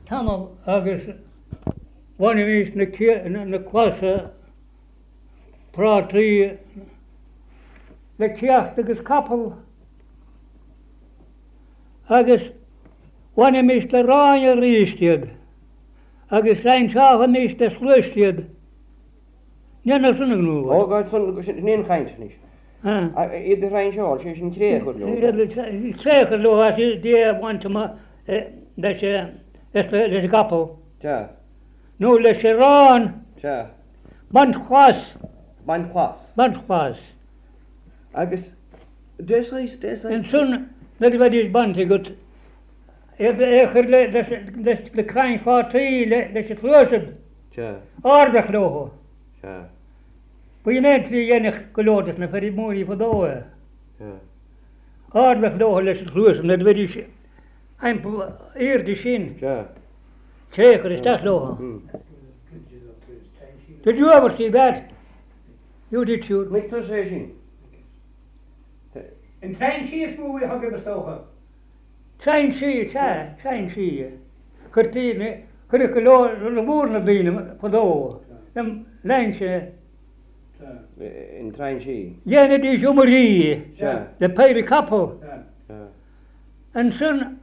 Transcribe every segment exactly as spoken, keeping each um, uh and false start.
Tamam agus one is na kia na kwasa prátri le kiacht agus kapel agus one is le rája rístiad agus rein sáfa is de slústiad nena sunna nú. O gait sun nín chaint nis. Idir rein seáil sé sin tréchur lo. Tréchur lo has dé wantama leis leis kapel. Ja. Nú leis rán. Ja. Bant chwas. Bant chwas. Bant chwas. Agus des reis des reis. En sun net wat is bant gut. Eb echer le des le krain fatri le des klosed. Ja. Aardig logo. Ja. Wil je net die enig gelodes na vir die mooi verdoe. Ja. Aardig logo les klosed net wat is ein eer die sin. Ja. Zeker is dat logo. Did you ever see that? You did sure. Nik to sé sin. En trein sies moe hagge bestogen. Zijn zie, zijn, zijn zie. Kurtine, kurkulo, de boeren binnen verdoe. Een lijntje. In trein si. Jene die zomerie. Ja. De peile kappel. Ja. En sun.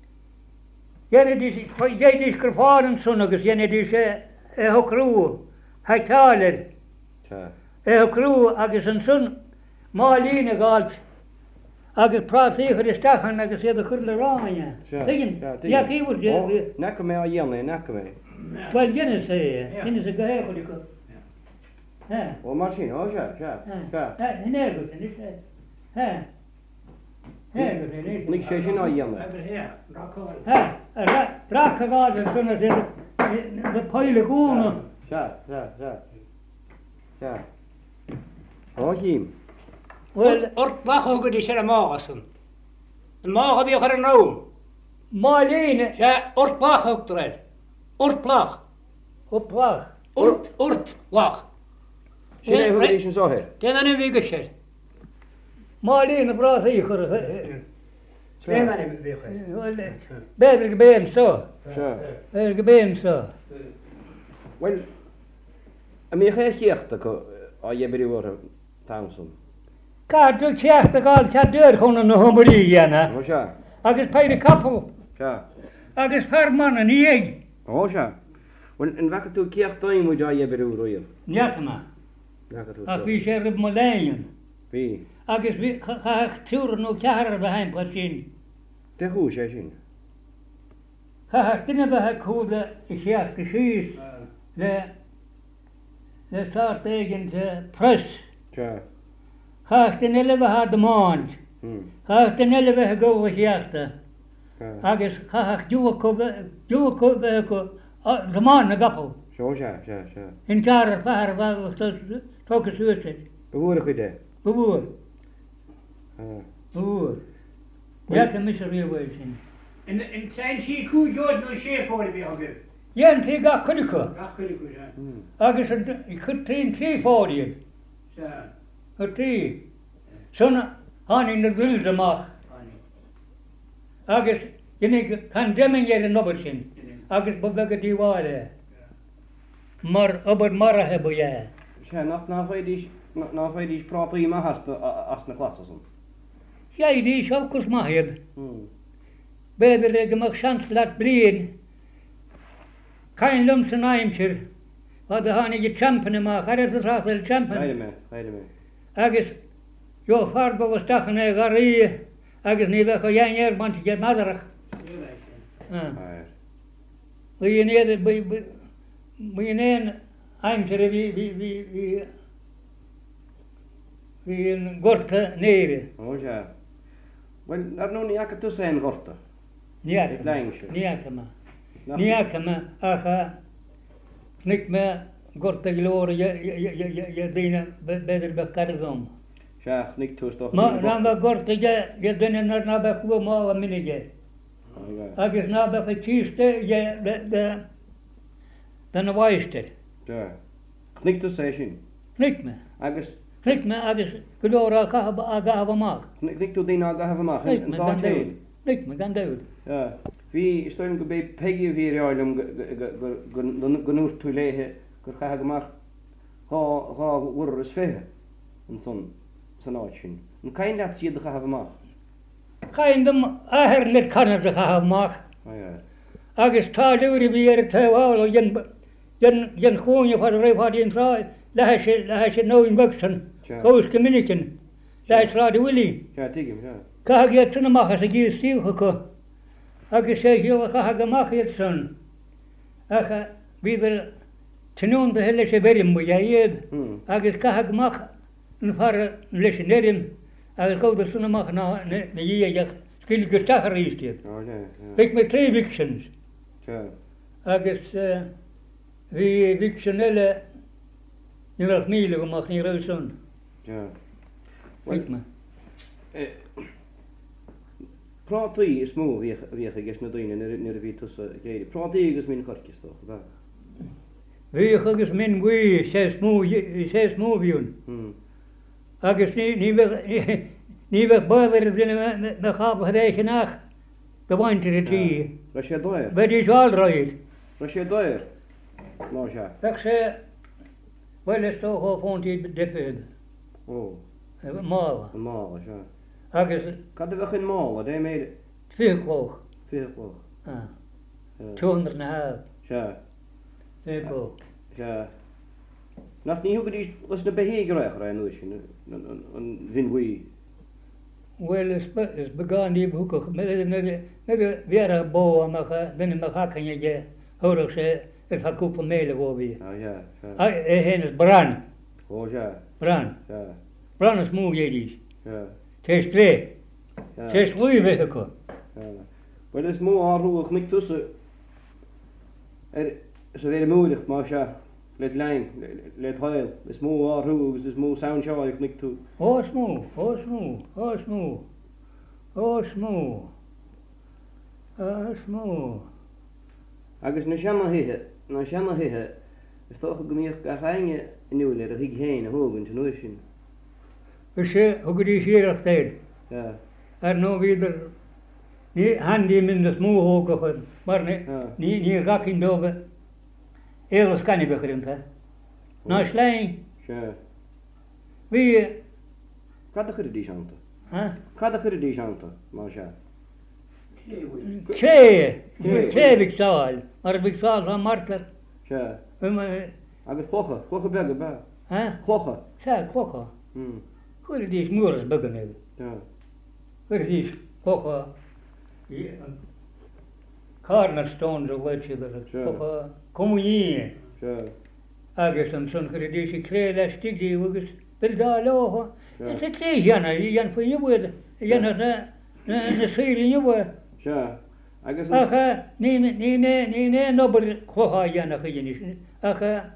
Jene die, jij die skrevaren zonnegus, jene die ze, eh hokru, heitaler. Ja. Eh hokru, agus en sun, maline galt. Agus praat tegen de stachen, agus je de gurle raanje. Tegen, ja, kijk wat je. Nekke mij al jenne, nekke mij. Wel jenne zei je, jenne ze gehegeliko. Ja. O machine, o ja, ja, ja. Ja, nee, goed, niet. Ja. Ja, goed, Nik sé sin al jenne. Ja, rakke gaden, zo'n de de peile goene. Ja, ja, ja. Ja. O jim. Wel, ort wachoge die sere maasen. De maag heb je er nou. Marlene. Ja, ort wach ook erin. Ort plag. Op plag. Ort, ort lag. Sin even die sin zo her. Den er nu wigget. Marlene praat hier. Den er nu wigget. Beter gebeen zo. Ja. Beter gebeen zo. Wel, a mi ge jecht ko a je beri wor Townsend. Ka du tjecht de gal sa deur konnen no hombri jana. O ja. Agus peide kappel. Ja. Agus paar mannen nie. O ja. Wel en wakke tu kecht toe moet je beri wor. Ja ma. Wakke tu. Ag wie ser op molein. Wie? Agus wie ga ik turen no jaar behind pasin. De hoe sé sin. Ga ik dinne be kode is ja geschies. Le le staat tegen de press. Ja. Ga ik den elve had de maand. Hm. Ga ik den elve go was jachte. Ja. Agus ga ik doe ko doe ko ko de maand na gappel. Zo ja, ja, ja. In jaar vaar was dat toke zuurtje. Behoorlijk idee. Bewoer. Ja. Bewoer. Ja, kan miserie wezen. En en trein zie ik hoe jood no scheer voor de hagge. Ja, en te ga kunneke. Ach, kun ik ja. Agus ik goed train twee voor je. Ja. Goed twee. Zo'n han in de wilde mag. Agus je kan demmen je de nobbersin. Agus bebegge die waarde. Maar op het marra hebben jij. Ja, nog na voor die na voor die spraak prima hast as na klasse zo. Jij die is ook eens mag hebben. Hm. Beter dat je mag chans laat brien. Kein lumse naimscher. Wat de han je champion mag. Had het graag wel champion. Heide me, heide me. Agus jo farbe was dagen e garie. Agus nie weg jij hier want je maderig. Ja. Wil je niet wil je niet heimscher wie wie wie wie wie een gorte nere. O ja. Wel, er nu niet ak tussen en gorte. Ja, Kleintje. ja, kama. Ja, kama. Aha. Niet meer gorte glorie je je je je je dingen beter bekardom. Ja, niet tussen toch. Maar dan we gorte je je dingen naar naar bij hoe maar minige. Agus naar bij gechieste je de de dan wijster. Ja. Niet tussen zijn. Niet meer. Agus Niet meer agus glorie ga ga ga maak. niet toe die na gaan maken. Niet meer dan dood. Niet meer dan dood. Ja. Bhí stoim go bé peigi bhí áilm ganúir tú léthe gur cha goach há bhhuiir is féthe an son san áid sin. An caiin leat siad a cha amach. Chaim dom ahar le Canada cha amach. Agus tá dúri bhí ar táháil jen jen chúne fá réifádíon rá le sé le sé nóin bugsan cós go minicin leis rá de bhfuilí. Ca gé tunna machchas a gí stíocha chu. Agus sé hiúh cha goach iad san. Acha bhíidir tinún de heile sé berim mu iad agus ca goach an far leis an éirim agus góidir sunna amach ná na dhéach skill gur tachar rístiad. Beic me tré victions. Agus bhí viction eile níach míle goach ní ra son. Beic me. Prátaí is mó bhíocha gus na daine ní a bhí tusa géidir. Prátaí agus mín chorcisto. Bhíoch agus min bhuii sé sé smóbhiún. Agus ní bheith báhar duine na chápa réiche nach go bhaintear a tí. Ra sé dóir. Bheit í sáilráid. Ra sé dóir. Má se. Bheith sé bhfuil tóá fóntaí defid. Ó. Mála. Mála se. Agus Cad a bheith in mála dé méid fíoch. fíoch. Túhundar na haf. Se. Fíoch. Se. Nach ní hugad was na behéigeach ra nu sin an bhínhuií. Well is is beganí bhúcach bhíar a bó amach duine me chacanne de thuach sé ar chaúpa méle bhí. é héananas bran. Ó se. Bran. Bran is mú édís. Tééis lé. Tééis luúbhethe chu. Well is mó áhrúach mic tusa sa bhéidir múideach má se. Let lein, let hail, is mó áhrúgus is mó sound seáil mic tú. Ó smó, ó smó, ó smó, ó smó, ó smó. Agus na seanna hithe, na seanna hithe, is tócha go míoch a chaine inúil ar a hiig héin a thugann tú nuair sin. Bhí sé thugadí siarach téir. Ar nó bhíidir ní handí min na smóthóga chun, mar ní ní gacinn dóga. Élas canine becharínta. Ná slein. Se. Bhí Cad a chuir dí seanta? Ha? Cad a chuir dí seanta má se. Sé sé bhíh sáil, mar bhíh sáil an martar. Se. Agus chlocha, chlocha bega be. Ha? Chlocha. Se chlocha. Chuir dís múras began éh. Chuir dís chlocha cornerstones a bhfuil siidir chlocha communí. Agus an son chuir dí sé cré leis stigí agus bil dá leha. Is sé lé dhéanana í dhéan faoine bhfuil dhéanana na saoirí bhfuil. Se. Agus Acha ní ní ní né nobar chlocha dhéanana chuidir. Acha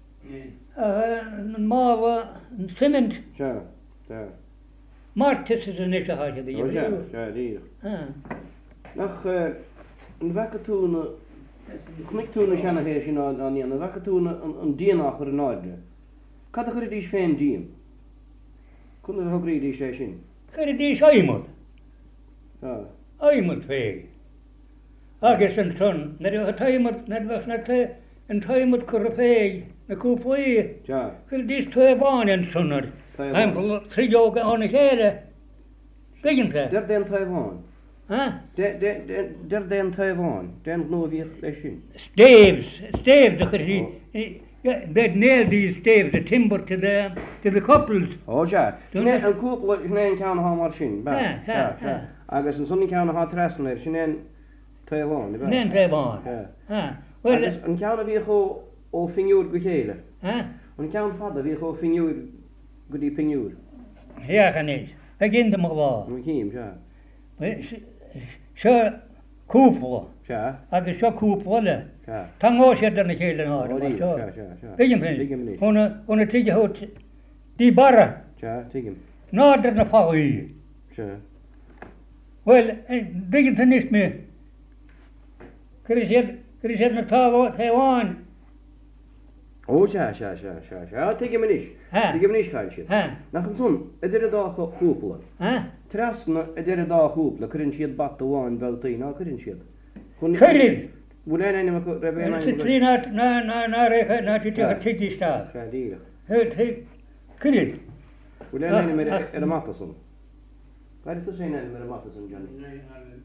máha an cement. Se. Se. Martis is an is a háide Ó se, se dí. Nach an bhecatúna chmictúna seanna hééis sin an íon an bhecatúna an díanach ar an áide. Cad a chuir dís féin díam? Chun a thugraí dí sé sin? Chuir dís aimimud. Aimimud fé. Agus an son na a taimimud na bheits na an taimimud chur a féig na cúpaí. Chuir dís tu bháin an sonar. Aim tríoga anna chéile. Gainte. Der den Taiwan. Ha? Der den Taiwan. Den nó bhíoh lei sin. Staves, staves a chuir they'd nailed these staves, the timber to the to the couples. Ó se. Sin an cúpla sin ceanna há mar sin. Agus an sunnig ceanna há trasna ir sin an Taiwan. Nen Taiwan. Well, an ceanna bhíoh ó finiúr go chéile. Ha? An ceann fada bhíoh ó finiúr go dtí piniúr. Heachan is. Begin de bhá. Nó cíim se. Se cúpla. Se. Agus se cúpla. Se. Tá ngá sé na chéile ná. Begin pen. Ona ona tiige hot di barra. Se, tiigim. Nádar na fáí. Se. Well, begin pen is me. Kri sé kri sé na táha Taiwan. Ó se se se se se. Á tiigim is. Tiigim is caiil siad. Ha. Nach an sun, idir a dá cúpla. Ha? Trasna idir a dá cúpla, chuann siad bat amháin beltaí ná chuann siad. Kyrid. Mulen enemmän kuin repeä Sitten siinä nää nää nää rekä nää tytöt sitistä. Sä tiedä. Hei hei. Kyrid. Mulen enemmän är Mattsson. Vad är det du säger enemmän är Mattsson Johnny?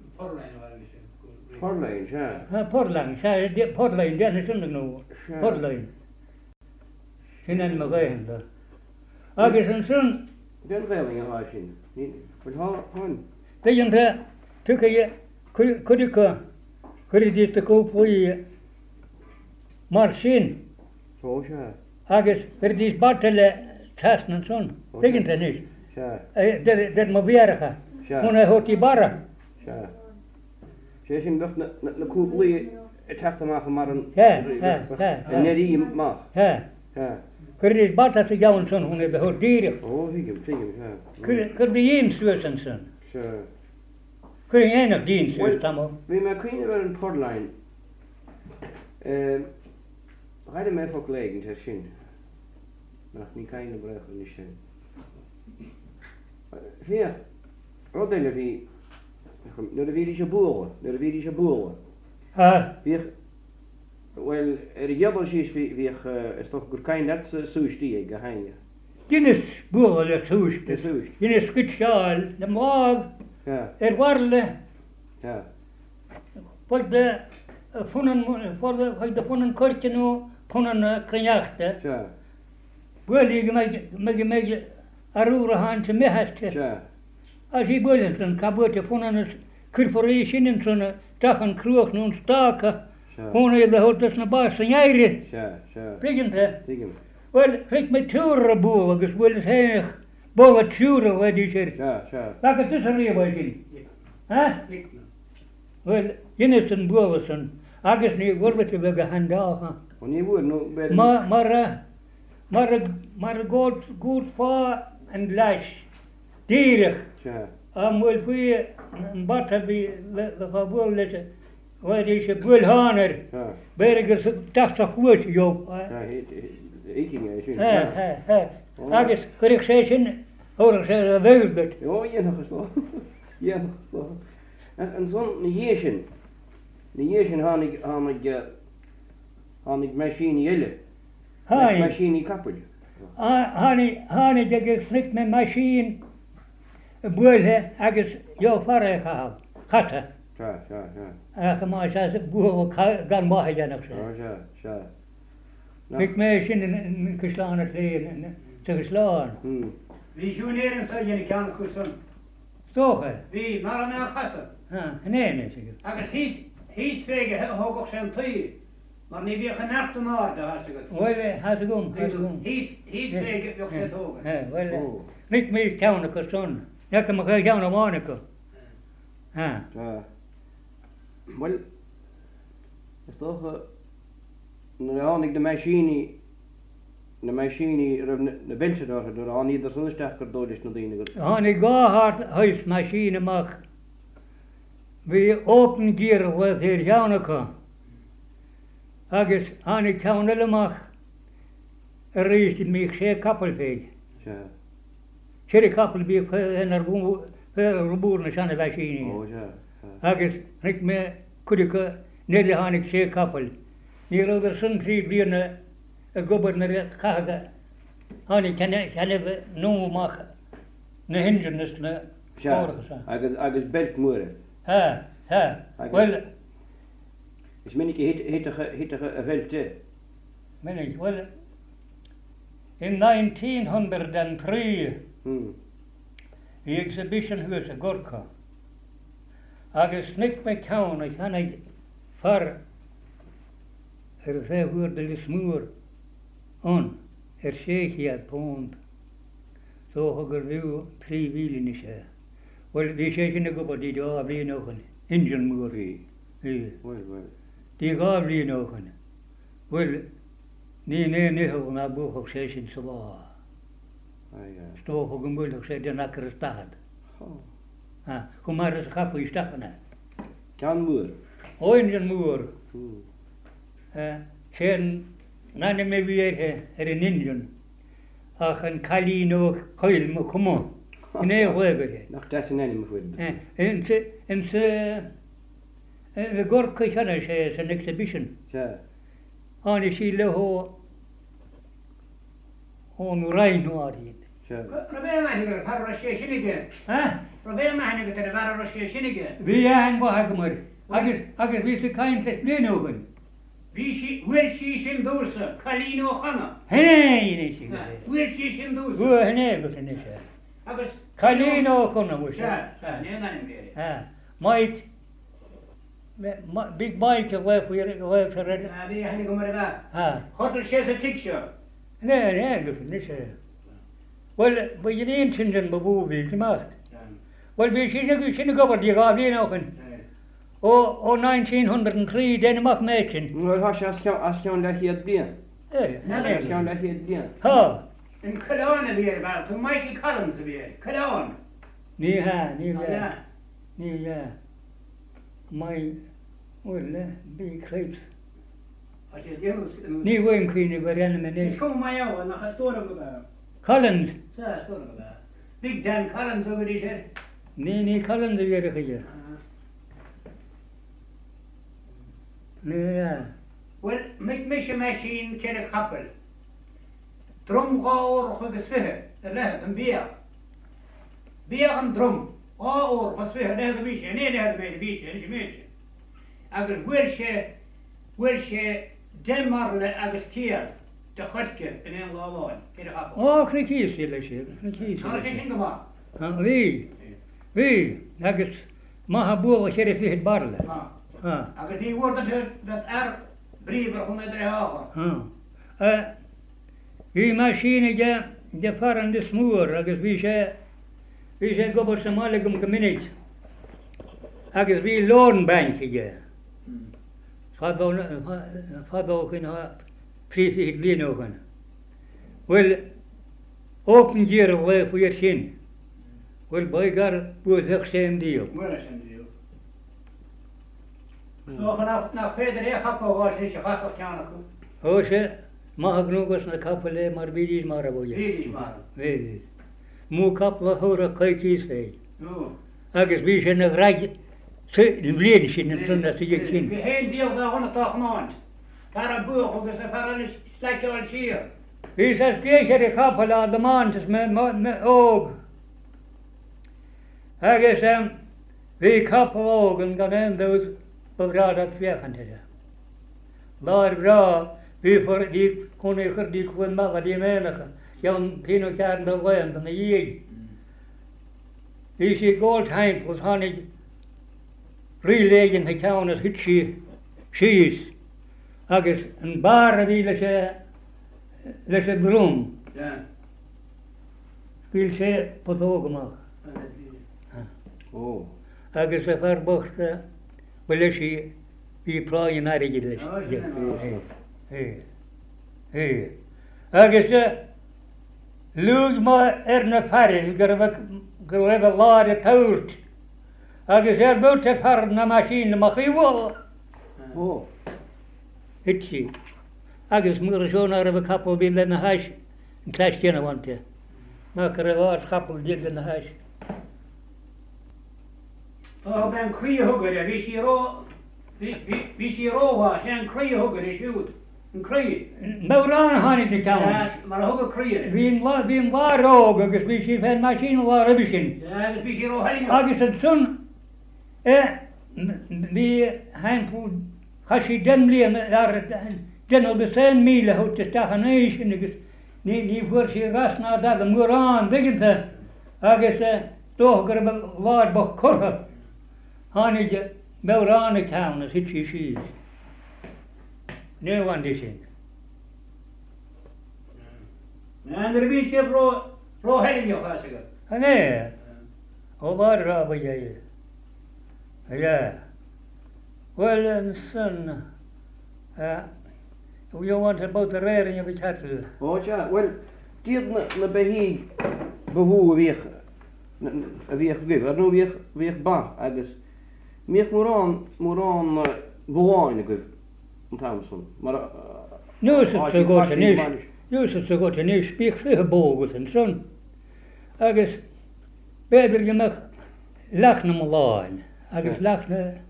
Porlain, ja. Ha Portland, se Portland, det är sån nu. Portland. Sinä mä käyn där. Oikein sen Den vällingen har sin. Ni vill ha hon. det är inte tycker jag kudikä kuditte koupui marsin. Så ja. Oikein perdis battele täsnän son. Tegin det nicht. Ja. Det det må vierga. Ja. Hon är hoti bara. Ja. Se sin doch na na koupui et hafta ma van maar een. Ja, ja, ja. En neri ma. Ja. Ja. Perdis battele jaun son hon är hoti dier. Oh, higem, higem, ja. Kurdi in suosen son. Så. Kurdi en av din suos tamo. Vi med kvinner var en portline. Eh, Har det med folk lägen till sin? Men ni kan inte börja ni sen. Vi rodelen vi när det vill inte bo, när det vill inte bo. Ha. Vi wel er jabber is vi vi is toch goed kein net so stieg geheim. Guinness boerle suus. Det suus. Guinness skutschal, de maag, Ja. er warle, Ja. voor de vonnen voor de voor de vonnen kortje nu vonnen krijgte. Ja. Boerlige meg meg meg arura handje meheste. Ja. Als je boerle dan kabote vonnen corporation in zo'n dagen kroeg nu staka. Ja. Hon är det hotas na baas jäire. Ja. Ja. Beginte. Digem. Wel, ik met tuure boer, dus wel eens heen. Boven tuure wat die zegt. Ja. Ja. Welke tussen hier wat je? Hè? Wel, je is een boer zijn. Agus niet wordt het weer gehandhaven. Och ni bor nu med Maar maar maar maar goed goed voor en lash. Dierig. Ja. Am wel voor een bad heb je we gaan boer letten. Wat is je boelhaner? Ja. Bergers dacht zo goed joh. Ja, ik ging eens. Hè hè hè. Agus kan ik zeggen, hoor ik zeggen weldert. Jo, je nog geslagen. Ja, nog geslagen. En en zo'n jeesjen. De jeesjen han ik han ik han ik machine jelle. Hai. Machine kappel. Hani hani de gesnikt met machine. Boelhe agus jo fare gehad. Gatte. Ja, ja, ja. Ach maar ze boer gaan maar ja nog zo. Ja, ja, ja. Ik mij zin in geslaan het leen te geslaan. Hm. Vi joneren så jag kan kursen. Toch hè? Vi maar med kassa. Ha, nee nee zeker. Agus his his vege hoog och sen tøy. Maar ni weer genacht en aarde hast du gut. Wel, has gom, has gom. His his vege och sen hoog. Ja, wel. Niet meer town ko son. Ja, kan maar gaan naar Monaco. Ha. Ja. Wel. Is toch nu han ik de machine de machine de bench daar door aan ieder zo'n sterker door is nog enige. Han ik ga hard huismachine mag. We open gear wat hier Janaka. Agus han ik kan wel mag. Er is die mij zeer kappelveeg. Ja. Zeer kappelveeg en er boer er boeren zijn de machine. Oh ja. Agus ik me kudike neder han ik zeer kappel. Hier er zijn drie bieren een gouverneur kaga. Han ik kan kan we nu mag. Ne hindernis ne. Ja. Agus agus belt moeder. Ha, ha. Wel, is men ik hit hittige hittige velte. men ik wel. In negentien honderd drie, Hm. the exhibition was a Gorka. Agus niet met town, ik kan niet far. Er zei hoorde de smoor on. Er zeeg je het pond. Zo hoger wil drie wielen is hij. Wel, die zeggen ik op die daar weer nog een engine moer. Wie? Die Wel wel. die gaaf weer nog een. Wel, nee nee nee, hoe naar boven ook zeggen zo waar. Ah ja. Stoog ook een moeilijk zei de nakker staat. Oh. Ah, kom maar eens gaf je stappen. Kan moer. O engine moer. Hm. Eh, zijn nane me weer er een engine. Ach een kalino koil mo kom on. Nee, hoor je. Nog dat is een enige voor. Eh, en ze en ze The Gorka Channel is an exhibition. Ja. On the sea leho on Rhine. Ja. Probeer maar hier, paar Rusje Shinige. Huh? Probeer maar hier te de paar Rusje Shinige. We zijn Bahagamur. Agus agus we se kain test blinogen. Wie she, wil she sin doorse, Kalino Hanna. Hey, nee, nee. Wil she sin doorse. Hoe nee, wat is het? Agus Kalino konna moest. Ja, ja, nee, nee, nee. Ah, might big might of where we where for red. Ja, die gaan komen daar. Ah, Hotel she a picture. nee, nee, dat is niet. Wel, we je niet in den bewoe gemaakt. Wel, we zien ook zien ook wat die gaan weer nog een. O, o negentien honderd drie Denemark mädchen. Nu har jag ska jag ska lägga ett ben. Eh, Jag ska lägga ett ben. ha, En Kalane weer waar, toen Michael Collins weer. Kalane. ni ha, ni ja, Ja. ni ja. My, well, big crepes. Als je het moet. Ni wem kvine baren men Ik ne. kom maar jou, en dan gaat door op elkaar. Collins. Ja, door op elkaar. Big Dan Collins over die zegt. Ni ni Collins weer ge. Nee, ja. Wel, met misje machine kere kappel. Drum gaur gesvehe, er lehet een bier. Bier en drum. Gaur gesvehe, lehet een bier. Nee, lehet een bier, niet meer. Agar wilsje, wilsje demarle agus kier, de gotke in een lawan, kere kappel. Oh, knikis ile shit. Knikis. Nou, dat is in gemaakt. Ah, wie? Wie? Agus mahabu sheriff het barle. Ah. Agar die woorden dat er brieven van de hagen. Ah. Eh, wie machine ja, de farende smoor, agus wie ze wie ze gobber samalegum geminit. Agus wie loonbankje ja. Fado fado geen ha prefig blinogen. Wel open hier wel voor je zin. Wel bijgar boer zegstem die. Wel is een deal. Zo vanaf naar verder je gaat was is je gaat op gaan. Oh ze mag genoeg als een kappele maar wie is maar boje. Wie is maar. Weet. Mo kappele horen kijkjes heen. No. Agus wie ze nog rijk ze leden zien en zonder ze je zien. We heen deel daar honderd maand. Daar een boer ook is een verhaal slecht al hier. Wie ze deze de kappele aan de maand is met met oog. Agus um wie kappele ogen gaan en dus begraad dat wegen te. Maar bra wie voor die kon ik die kon maar die menige. Jan tien jaar de wijn dan je. Is je gold heim was han ik relegen het town as hitchi she's agus een bar wie le le se brum Ja. wil se potogma Oh. agus se verbochte wel sie wie praien naar je dus hey hey agus Lug ma er na farin, gyrfa gyrfa lad y tawrt. Agus er bwt y farin na machine, ma chi wo. Oh. Itsi. Agus mwr sôn ar y capel bydd yn y haes. Yn clas gen y wante. Ma gyrfa ar capel bydd yn y haes. Oh, ben kwie hugger, wie is hier ro... Wie is hier ro was, en kwie hugger is goed. Een kwie. Mawr aan han i dy Ja, tawn. maar hugger kwie. Fi'n la, fi'n la rog, agus fi si fen machine la rybysyn. Ja, dus wie is hier ro helling. Agus yn sôn, e, fi hain pw chasi demli ar dynol dy sen mil hwt y stach yn eisyn, agus ni ni fwyr si ras na dag yn mwr an, ddigyn ta. Agus doch gyda lad bo cwrha. Han i mawr an y tawn, as hyd si sydd. Nee, want die zin. En er wie is hier ro... Ro helling, joh, als ik het. Ah, nee. O, waar raar jij? Ja. Well, en son. Ja. You want about the rare in your cattle. Oh ja, wel, dit na na behi behoe weer weer weer, dat nou weer weer ba, agus. Meer moran moran bewonen goed. Thompson. Maar Nu is het zo goed en is. Nu is het zo goed en is. Spiek veel bogen en son. Agus. Beter je mag lachen om laan. Agus lachen.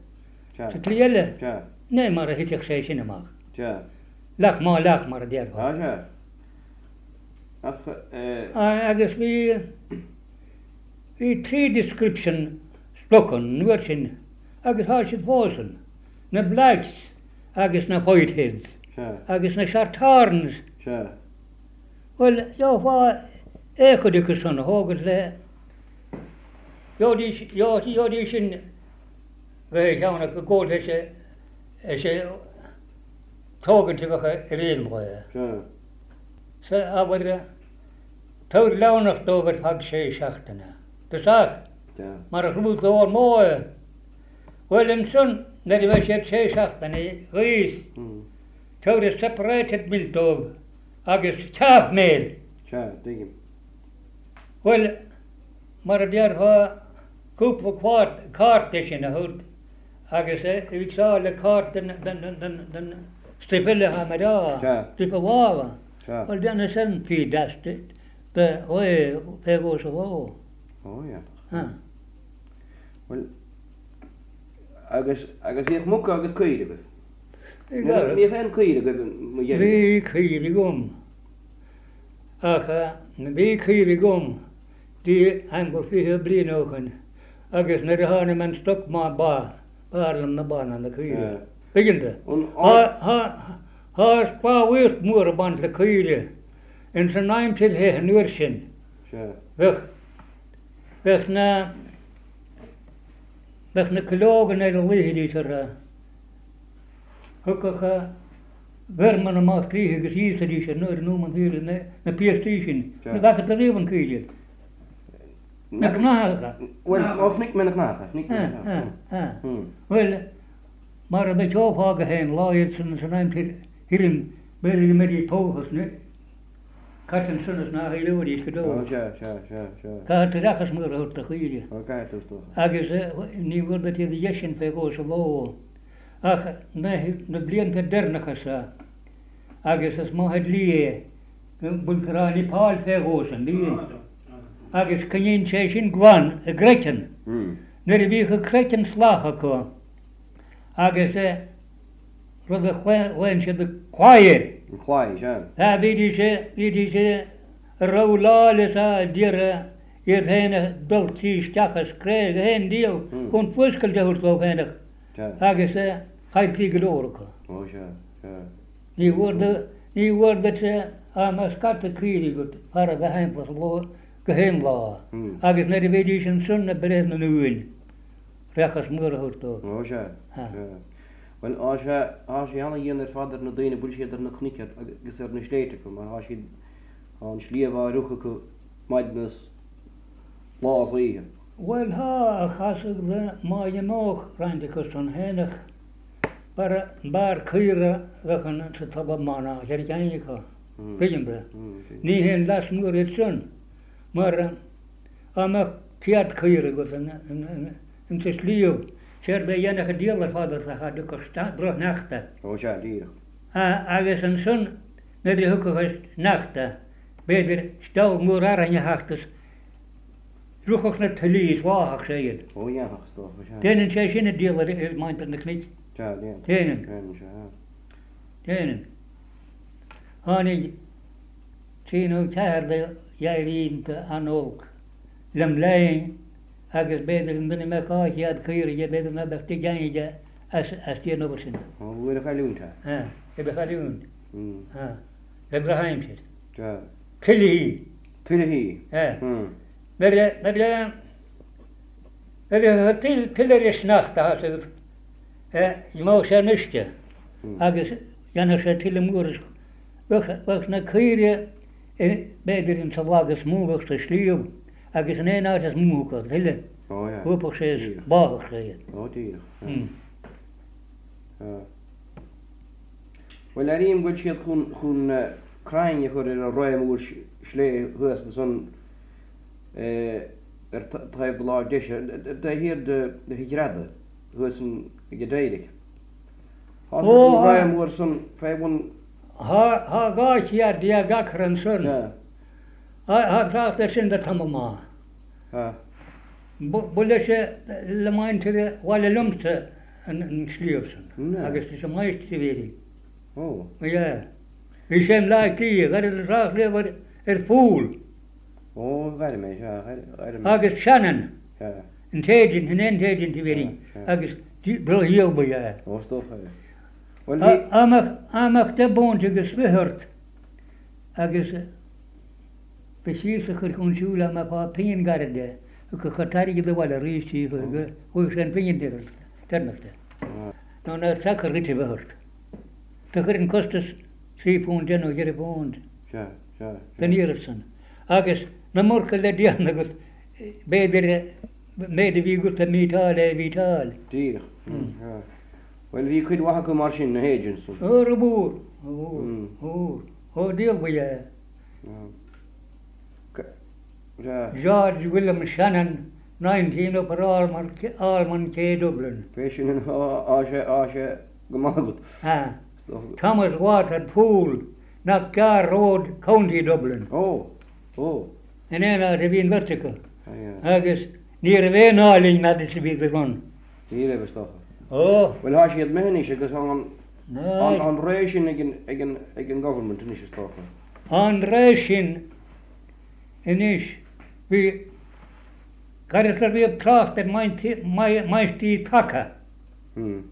تتليله شا نه مرة هيك شيء شنو ماخ شا لك ما لك مرة دير ها شا أخ آه أجلس في في three description stocken نورشين أجلس هالشيء فوزن نبلاكس أجلس نبويت هيد شا أجلس نشارتارنز شا ولا يا فا إيه كده كسرنا هو قلت له يا ديش يا يا ديشين غير شاونا كقول هش هش توقن تبقى ريل مغيا شا سأبغى تور لون أكتوبر حق شيء شختنا تساخ شا مرة دور موه ولمسون ندي بشيء شيء شختنا غيس تور separated ميلتوب أجلس شاف ميل شا دقيقة ولا مرة ديارها كوب وكوارت كارتشين هود أجلس يكسر الكارت دن دن دن دن ستيفلها مدا شا. ستيفواوا شا ولا دنا سن في داست ب وي بيجوس وو أوه يا ها وال أجلس أجلس يخمك أجلس كيري بس إيجار مي فين كيري بس مجرد بي خير قوم أخا بي خير قوم دي هم فيه برينوخن أجلس نرهان من ستوك ما با بارلم نبانا نخير بيجنده ها ها ها سبا ويست مور باند لخير إن سنايم تل هي نورشن شا وخ وخنا وخنا كلوغنا لويه دي ترى هكذا verman ما كريه جسيس دي شنور نو من هير ن نبيستيشن نباك تقريبا كيجي نكملها وال أوفنيك منك نافع فنيك ها ها ها ولا مرة بشوف هاك هين لا يرسل سنايم تل هيرم بيري مري توهس ن كاتن سنس نا هيلو دي كدو شا شا شا شا كات راخس مر هو تخيل أوكي توستو أجز ني ورد تي يشن بيغوس لو أخ نه نبلين تدر نخسا أجز اسمه هدليه بلكراني بال بيغوسن دي أجز كنين شيشين غوان غريتن نربيه غريتن سلاحكو أجز رد وين شد قاير خواي شا ها بيدي شيء بيدي شيء الرولا لسا دير يرهين دلتي شتاخس كريغ هين ديو كون فوسكل جهور لو هينك شا هاجس خايتي جلورك أوه شا شا ني ورد ني ورد ت اما سكات كريدي قلت هذا بهين بطلو كهين لا هاجس نري بيدي شن سن برهن نوين رخص مور هورتو أوه شا ها. شا وال آشا آشا يانا ينر فادر ندين بولشي در نخنيك قصر نشليتك ما آشي هان شليه واروخك مايدنس لا صيه Wel ha chasig ma ymoch rhaid i cwstion henach bar bar cyra fechan sy taba mana ger gain i ka bygyn bre ni hen las mwr i'r syn mar am y ciad cyra gwrs yn yn tysliw ser be yanach y diel ar ffadur sa chad y costa bro nachta أوه شا دير a agos yn syn na di hwcwch ys nachta bedir staw mwr ar anya hachtas Rwchwch na tylys wahach seid. أوه يا خستوه شا Tenen sé sin a díal ar maint na cnit. شا دير Tenen, كان شا tenen. Hánig tíú teirda jairínta anóg lem lein agus beidir an dunne meáiad chuir a beidir na bechtta gaide as tí nó sin. أوه وين خلون شا Ha, e be chaún. أمم Ha, le brahaimsir. شا Tilí. تلهي Ha. أمم Merre, merre, merre til tilir is nachta has. Eh, je mag sé nuste. Agus janna sé til múris. Wach wach na chuire e beidir in sa vagas múvach sa slíu. Agus an ein átas múka, hille. أوه يا Húpach sé bágach sé. أوه دير Hmm. آه. ولا ريم قلت شيء خون خون كراين يخور الرأي مور شلي هوس بسون er طيب الله ديش ده هير ده ده هجرة هوسن جديدك هذا أوه. الرأي مور سون فايبون Ha ha gás ja dia gakran sun. ها Ha ha tracht er sin dat hamma. ها Bulle sé le main til wala lumte yn sliofson. Na. Agus is a maestri veri. Oh. Ja. Vi sem laik die, gar er raag lever er fúl. Oh, gair me, ja, gair me. Agus Shannon, Ja. yn tegin, yn en tegin ti veri. Ja, ja. Agus bro hiel by ja. Oh, stof, ja. Wel, vi... Amach, amach de bont agus vyhört. Agus besísach er kun sjúla ma pa pingin garde. Uk chatari de wala risti, hu sen pingin der. Ternafte. No na sakar riti vyhört. Takrin kostas tri pund jeno jere pund. Ja, ja. Den Ireson. Agus na morka le dian agus beder mede vi gutta mital e vital. Dier. Ja. Wel, vi kyd waha go mar sin na hegin, so. O rubur. O, Mm. o, o diel by ja. Ja. George William Shannon, nineteen op er Alman, Alman K. Dublin. Feishin yn ase, ase, gymagut. Ah. Thomas Water Pool, Nagar Road, County Dublin. Oh, oh. En en uit de Wien Vertical. Ja, ja. Agus, nier een weenaling met de civieke run. Hier hebben we toch. Oh, Wel, als je het menisch, ik is aan nee. aan reising igen igen igen government niet gestoken. Aan reisin, en is, wie, gaat het er weer kracht en mijn die takken. Hmm.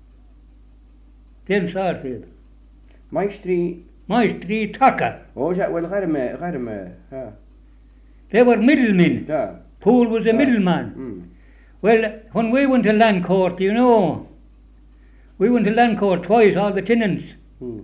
Den saart het. Maestri. Mijn die takken. Oh ja, wel ga me, ga me. Ja. They were middlemen. Ja. Poole was a Ja. middleman. Hmm. Well, when we went to land court, you know, we went to land court twice, all the tenants. Hmm.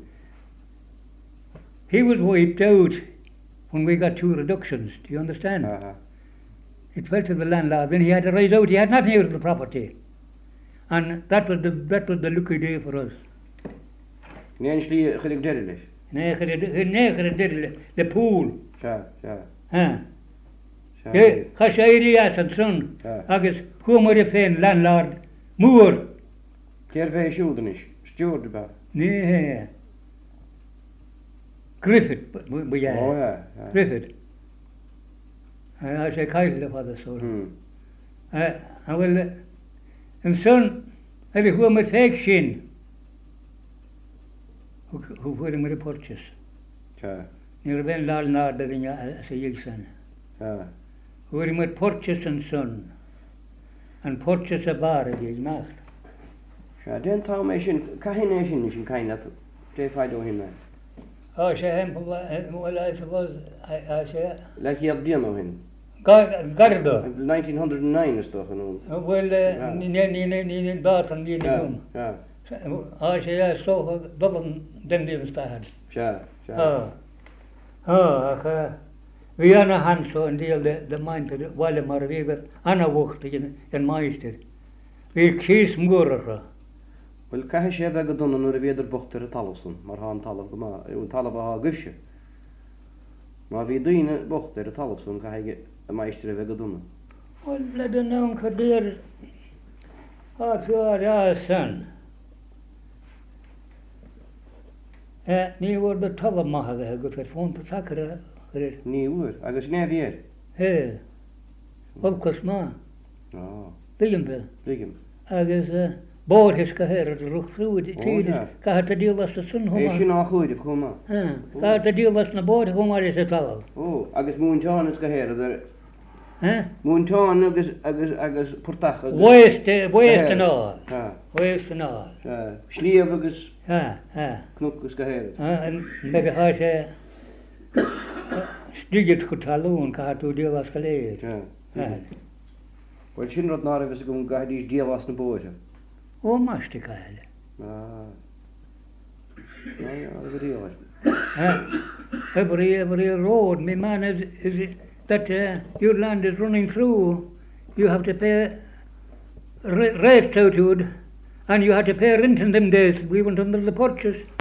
He was wiped out when we got two reductions. Do you understand? Aha. It fell to the landlord. Then he had to rise out. He had nothing out of the property, and that was the that was the lucky day for us. Nee, slie gelijk derlich. Neger, neger, did the pool. Ja, ja. Huh? Ja. Yeah, Kashairi as and son. Ja. Agus, who more fen landlord? Moor. Keer vijf schulden is. Stuur de ba. Nee. Griffith, but we Oh ja. ja. Griffith. And I say, Kyle, for the soul. Hmm. Uh, I will, uh, and son, have you who take shin? Who who were in the purchase? Ja. Near Ben Lal Narder in as a Yilson. Ja. Who were in the purchase and son. And purchase a bar of his macht. Ja, den taal me sin, kahin is in is in kain dat. Te fai do hin. Oh, she him, well, I suppose, I, I say, Leg je op die no hin. Gardo. nineteen oh nine is toch genoemd. Well, Ja. ni ni ni ni ni baton ni ni Ja. hum. Ja. I say, I saw double den die stad. Ja. Ja. Oh. Oh, ach, we are na hand so en deel de de mind de wale maar weer ana wocht in en meister. We kies moerer. Wel ka he be gedon nur weder bochter talson, maar han talf ma, u talf ha gufje. Maar wie dine bochter talson ka he de meister we gedon. Wel blade nou kader. Ah, ja, ja, son. Eh, ni word de talla ma ha goed het font sakre. Ni uur, agus ne weer. He. Op kosma. Ja, Bigende. ligem. Agus boord is geher de rug vroeg die Oh, tijd. ja. Ka het deel was de sun Is je homa. nog goed kom. Eh, ka het deel was na boord homa is het al. Oh, agus moontaan is geher der. Eh? Moontaan agus agus agus portach. West west no. Ja. West no. Ja. Sliev agus Ha, ha. knukkus geher. En met de huis stigit getaloon ka het deel was geleerd. Ja. Ja. Wel sin rot naar is kom ga die die was na boorde. O maste kaile. Ah. Ja, ja, dat is heel. Every every road, my man, is is it that uh, your land is running through. You have to pay ra- rates out to it, and you have to pay rent in them days. We went under the purchase.